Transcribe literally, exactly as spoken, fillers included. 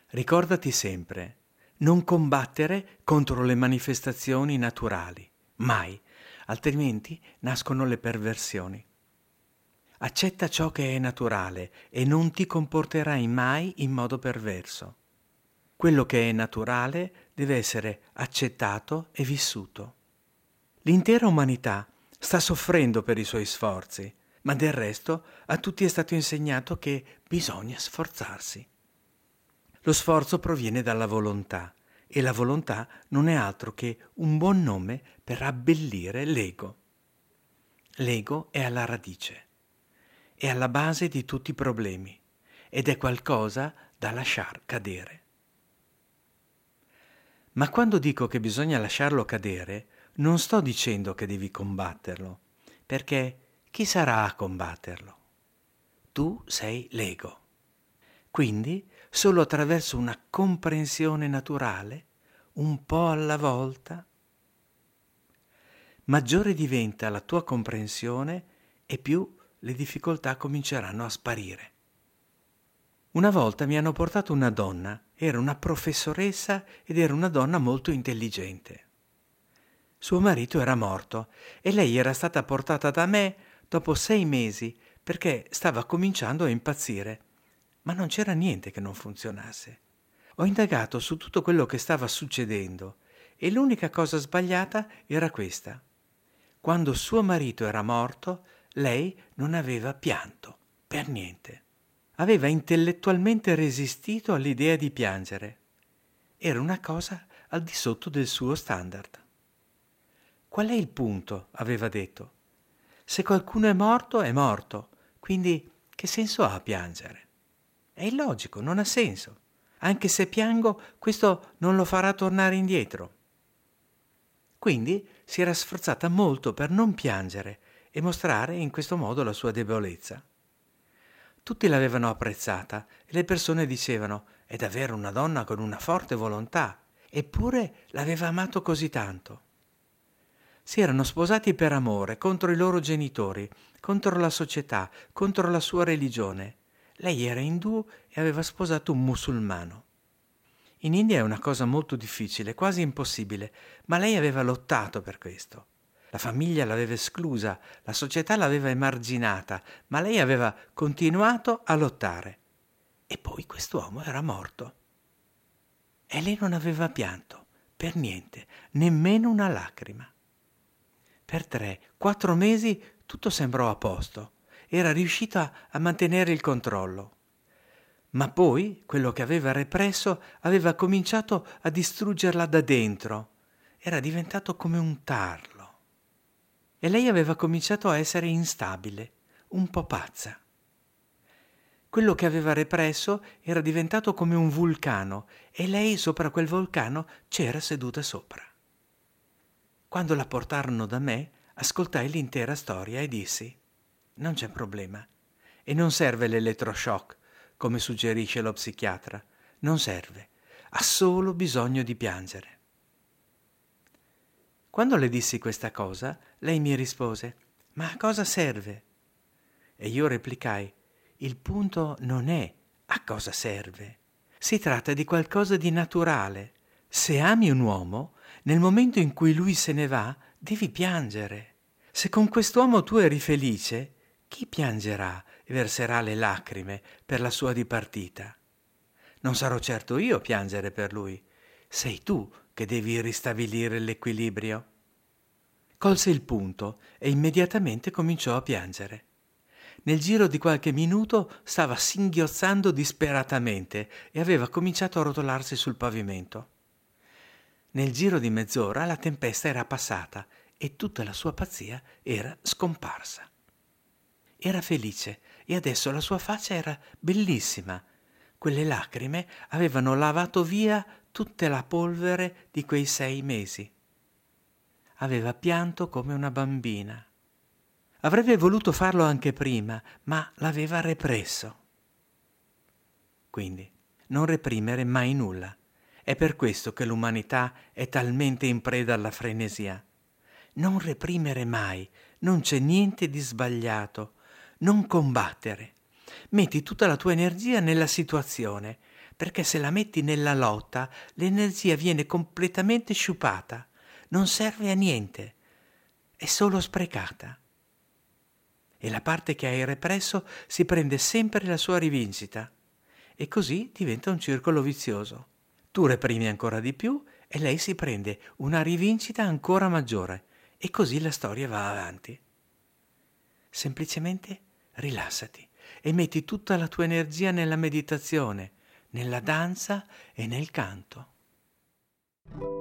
Ricordati sempre, non combattere contro le manifestazioni naturali, mai, altrimenti nascono le perversioni. Accetta ciò che è naturale e non ti comporterai mai in modo perverso. Quello che è naturale deve essere accettato e vissuto. L'intera umanità sta soffrendo per i suoi sforzi, ma del resto a tutti è stato insegnato che bisogna sforzarsi. Lo sforzo proviene dalla volontà e la volontà non è altro che un buon nome per abbellire l'ego. L'ego è alla radice, è alla base di tutti i problemi ed è qualcosa da lasciar cadere. Ma quando dico che bisogna lasciarlo cadere, non sto dicendo che devi combatterlo, perché chi sarà a combatterlo? Tu sei l'ego. Quindi, solo attraverso una comprensione naturale, un po' alla volta, maggiore diventa la tua comprensione e più le difficoltà cominceranno a sparire. Una volta mi hanno portato una donna, era una professoressa ed era una donna molto intelligente. Suo marito era morto e lei era stata portata da me dopo sei mesi perché stava cominciando a impazzire. Ma non c'era niente che non funzionasse. Ho indagato su tutto quello che stava succedendo e l'unica cosa sbagliata era questa. Quando suo marito era morto, lei non aveva pianto, per niente. Aveva intellettualmente resistito all'idea di piangere. Era una cosa al di sotto del suo standard. Qual è il punto? Aveva detto. Se qualcuno è morto, è morto, quindi che senso ha piangere? È illogico, non ha senso. Anche se piango, questo non lo farà tornare indietro. Quindi si era sforzata molto per non piangere e mostrare in questo modo la sua debolezza. Tutti l'avevano apprezzata e le persone dicevano: è davvero una donna con una forte volontà, eppure l'aveva amato così tanto. Si erano sposati per amore, contro i loro genitori, contro la società, contro la sua religione. Lei era indù e aveva sposato un musulmano. In India è una cosa molto difficile, quasi impossibile, ma lei aveva lottato per questo. La famiglia l'aveva esclusa, la società l'aveva emarginata, ma lei aveva continuato a lottare. E poi quest'uomo era morto. E lei non aveva pianto, per niente, nemmeno una lacrima. Per tre, quattro mesi tutto sembrò a posto. Era riuscita a mantenere il controllo. Ma poi quello che aveva represso aveva cominciato a distruggerla da dentro. Era diventato come un tarlo. E lei aveva cominciato a essere instabile, un po' pazza. Quello che aveva represso era diventato come un vulcano e lei sopra quel vulcano c'era seduta sopra. Quando la portarono da me, ascoltai l'intera storia e dissi: non c'è problema. E non serve l'elettroshock, come suggerisce lo psichiatra. Non serve. Ha solo bisogno di piangere. Quando le dissi questa cosa, lei mi rispose: ma a cosa serve? E io replicai: il punto non è a cosa serve. Si tratta di qualcosa di naturale. Se ami un uomo, nel momento in cui lui se ne va, devi piangere. Se con quest'uomo tu eri felice, chi piangerà e verserà le lacrime per la sua dipartita? Non sarò certo io a piangere per lui. Sei tu che devi ristabilire l'equilibrio. Colse il punto e immediatamente cominciò a piangere. Nel giro di qualche minuto stava singhiozzando disperatamente e aveva cominciato a rotolarsi sul pavimento. Nel giro di mezz'ora la tempesta era passata e tutta la sua pazzia era scomparsa. Era felice e adesso la sua faccia era bellissima. Quelle lacrime avevano lavato via tutta la polvere di quei sei mesi. Aveva pianto come una bambina. Avrebbe voluto farlo anche prima, ma l'aveva represso. Quindi, non reprimere mai nulla. È per questo che l'umanità è talmente in preda alla frenesia. Non reprimere mai, non c'è niente di sbagliato. Non combattere. Metti tutta la tua energia nella situazione. perché se la metti nella lotta l'energia viene completamente sciupata, non serve a niente, è solo sprecata. E la parte che hai represso si prende sempre la sua rivincita e così diventa un circolo vizioso. Tu reprimi ancora di più e lei si prende una rivincita ancora maggiore e così la storia va avanti. Semplicemente rilassati e metti tutta la tua energia nella meditazione, nella danza e nel canto.